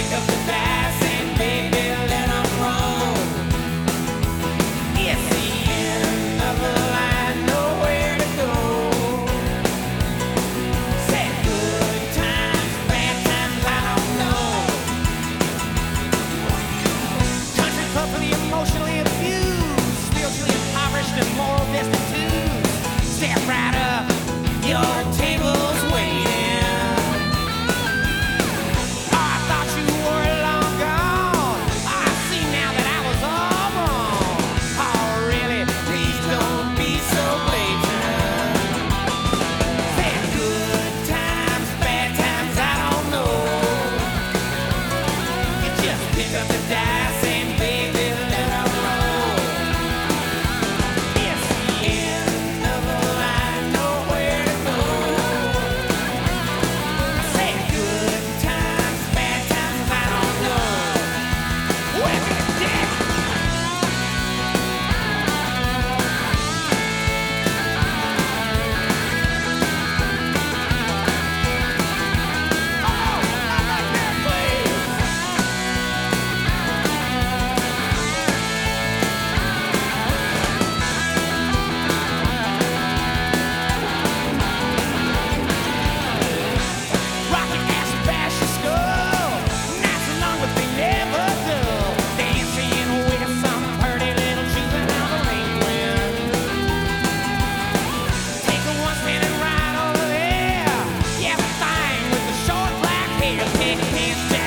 up the dice and baby let 'em roll. It's the end of the line, nowhere to go. Said good times, bad times, I don't know. Country club for the emotionally abused, spiritually impoverished and moral destitute. Step right up, your table's waiting. Oh, I thought you were long gone. I see now that I was all wrong. Oh, really? Please don't be so blatant. Say good times, bad times, I don't know. You just pick up the dice and baby let 'em roll. It's the end of the line, nowhere to go. I say good times, bad times, I don't know. Where's the dick? Oh, not like that, please. Rocket acid bash your skull. Nights are long, but they never dull. Dancing with some pretty little juvenile delinquent. Take a one standing right over there. Yeah, the thing with the short black hair. Take a hands